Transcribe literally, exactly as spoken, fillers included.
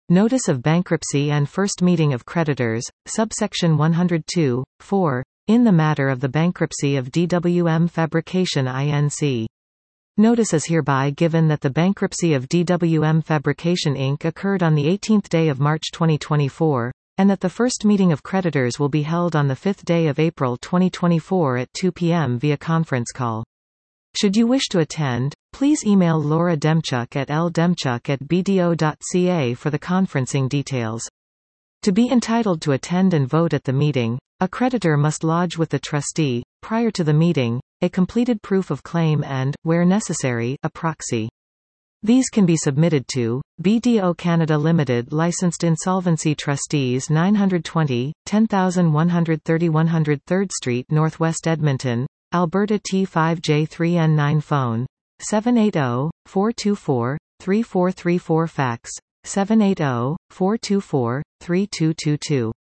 Notice of bankruptcy and first meeting of creditors, subsection one hundred two, four, in the matter of the bankruptcy of D W M Fabrication Incorporated. Notice is hereby given that the bankruptcy of D W M Fabrication Incorporated occurred on the eighteenth day of March twenty twenty-four, and that the first meeting of creditors will be held on the fifth day of April twenty twenty-four at two p m via conference call. Should you wish to attend, please email Laura Demchuk at l demchuk at b d o dot c a for the conferencing details. To be entitled to attend and vote at the meeting, a creditor must lodge with the trustee, prior to the meeting, a completed proof of claim and, where necessary, a proxy. These can be submitted to B D O Canada Limited, Licensed Insolvency Trustees, nine twenty, ten one thirty one hundred third Street Northwest, Edmonton, Alberta T five J three N nine. Phone seven eight zero, four two four, three four three four. Fax seven eight zero, four two four, three two two two.